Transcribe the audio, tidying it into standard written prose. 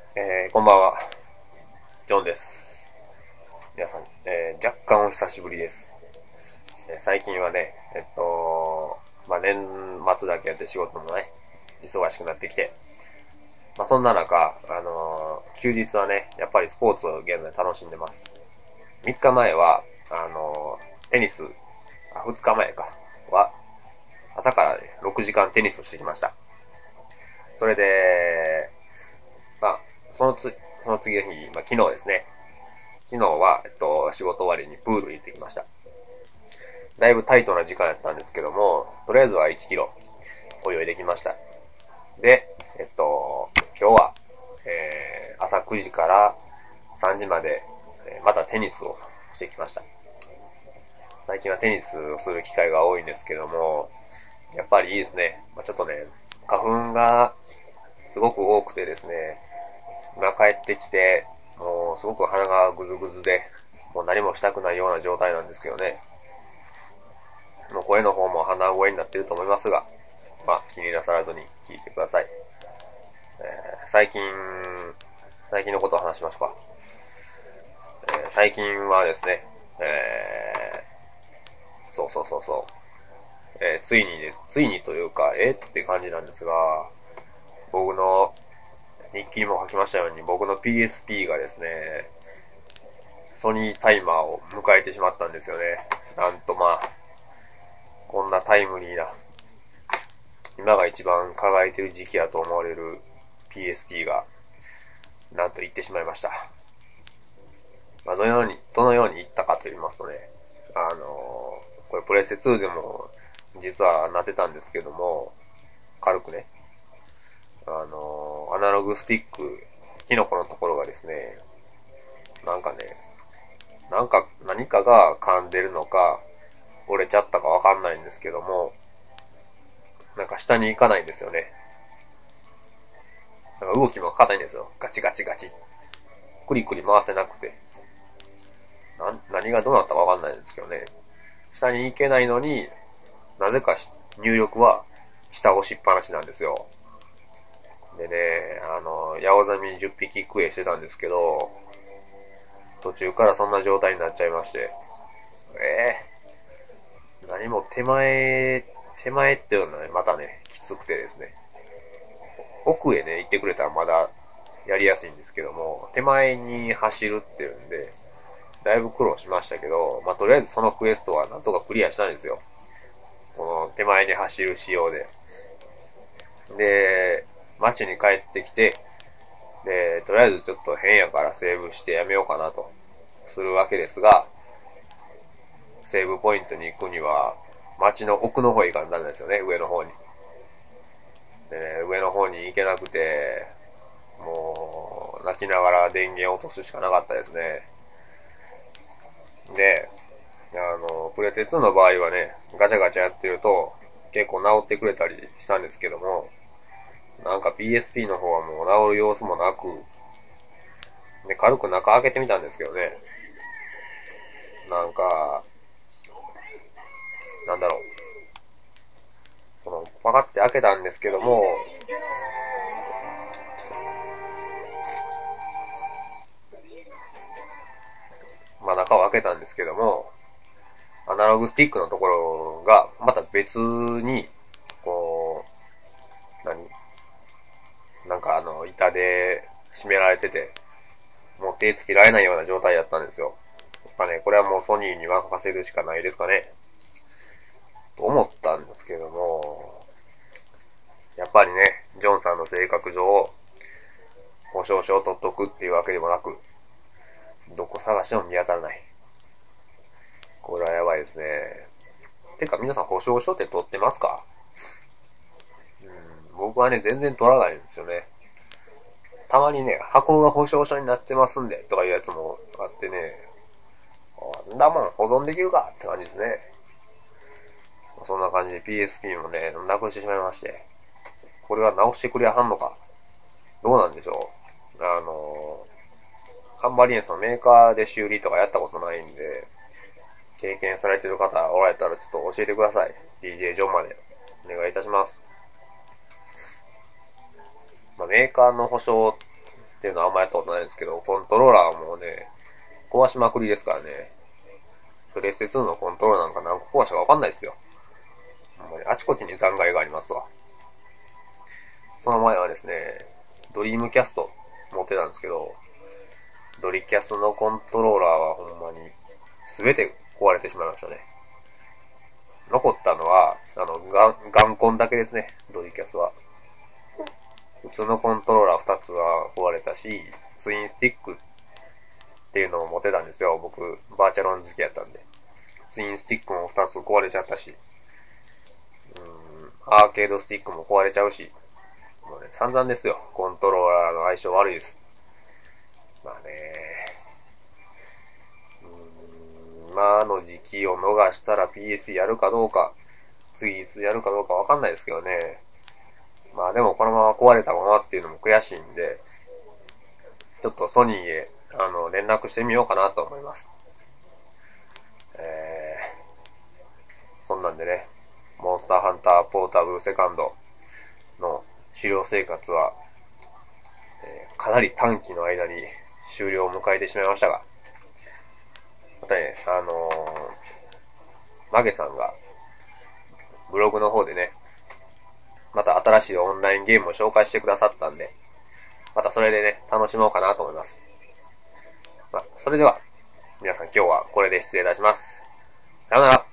こんばんは、ジョンです。皆さん、若干お久しぶりです。最近はね、年末だけやって仕事もね、忙しくなってきて、そんな中、休日はね、やっぱりスポーツを現在楽しんでます。3日前は、テニス、2日前か、は、朝からね、6時間テニスをしてきました。それで、まあ、その次の日、昨日ですね。昨日は、仕事終わりにプールに行ってきました。だいぶタイトな時間やったんですけども、とりあえずは1キロ泳いできました。で、今日は、朝9時から3時まで、またテニスをしてきました。最近はテニスをする機会が多いんですけども、やっぱりいいですね。ちょっとね、花粉がすごく多くてですね、今帰ってきて、もうすごく鼻がぐずぐずで、もう何もしたくないような状態なんですけどね。もう声の方も鼻声になっていると思いますが、気になさらずに聞いてください。最近のことを話しましょうか。最近はですね、ついにというか、って感じなんですが、僕の日記にも書きましたように、僕の PSP がですね、ソニータイマーを迎えてしまったんですよね。なんとこんなタイムリーな、今が一番輝いてる時期やと思われる PSP が、なんと言ってしまいました。どのように言ったかと言いますとね、これプレステ2でも実はなってたんですけども、軽くね、アナログスティック、キノコのところがですね、なんかね、何かが噛んでるのか、折れちゃったかわかんないんですけども、なんか下に行かないんですよね。なんか動きも硬いんですよ。ガチガチガチ。クリクリ回せなくて。何がどうなったかわかんないんですけどね。下に行けないのに、なぜか入力は下押しっぱなしなんですよ。でね、ヤオザミ10匹クエしてたんですけど、途中からそんな状態になっちゃいまして、何も手前っていうのはね、またね、きつくてですね。奥へね、行ってくれたらまだやりやすいんですけども、手前に走るっていうんで、だいぶ苦労しましたけど、とりあえずそのクエストはなんとかクリアしたんですよ。この手前に走る仕様で。で、街に帰ってきて、で、とりあえずちょっと変やからセーブしてやめようかなとするわけですが、セーブポイントに行くには、街の奥の方へ行かんなんですよね、上の方に。でね、上の方に行けなくて、もう、泣きながら電源を落とすしかなかったですね。で、プレセ2の場合はね、ガチャガチャやってると、結構治ってくれたりしたんですけども、なんか PSP の方はもう治る様子もなく、で、軽く中開けてみたんですけどね、なんか、なんだろう、パカって開けたんですけども、中を開けたんですけども、アナログスティックのところが、また別に、こなんか板で締められてて、もう手つけられないような状態だったんですよ。これはもうソニーに任せるしかないですかね。と思ったんですけども、やっぱりね、ジョンさんの性格上、保証書を取っとくっていうわけでもなく、どこ探しても見当たらない。これはやばいですね。てか皆さん保証書って取ってますか？僕はね、全然取らないんですよね。たまにね、箱が保証書になってますんで、とかいうやつもあってね、んだもん保存できるかって感じですね。そんな感じで PSP もね、なくしてしまいまして、これは直してくれはんのかどうなんでしょう。あんまりね、そのメーカーで修理とかやったことないんで、経験されてる方おられたらちょっと教えてください。DJ ジョンまでお願いいたします。メーカーの保証っていうのはあんまやったことないんですけど、コントローラーはもうね、壊しまくりですからね。プレステ2のコントローラーなんか何個壊したかわかんないですよ。あちこちに残骸がありますわ。その前はですね、ドリームキャスト持ってたんですけど、ドリキャスのコントローラーはほんまに全て壊れてしまいましたね。残ったのは、ガンコンだけですね、ドリキャスは。普通のコントローラー2つは壊れたし、ツインスティックっていうのを持ってたんですよ。僕、バーチャロン好きやったんで。ツインスティックも2つ壊れちゃったし、アーケードスティックも壊れちゃうし、もうね、散々ですよ。コントローラーの相性悪いです。まあね、今の時期を逃したら PSP やるかどうか、次いつやるかどうかわかんないですけどね。まあでもこのまま壊れたままっていうのも悔しいんで、ちょっとソニーへ、連絡してみようかなと思います。そんなんでね、モンスターハンターポータブルセカンドの狩猟生活は、かなり短期の間に終了を迎えてしまいましたが、またね、マゲさんがブログの方でね、また新しいオンラインゲームを紹介してくださったんで、またそれでね、楽しもうかなと思います。それでは、皆さん今日はこれで失礼いたします。さよなら。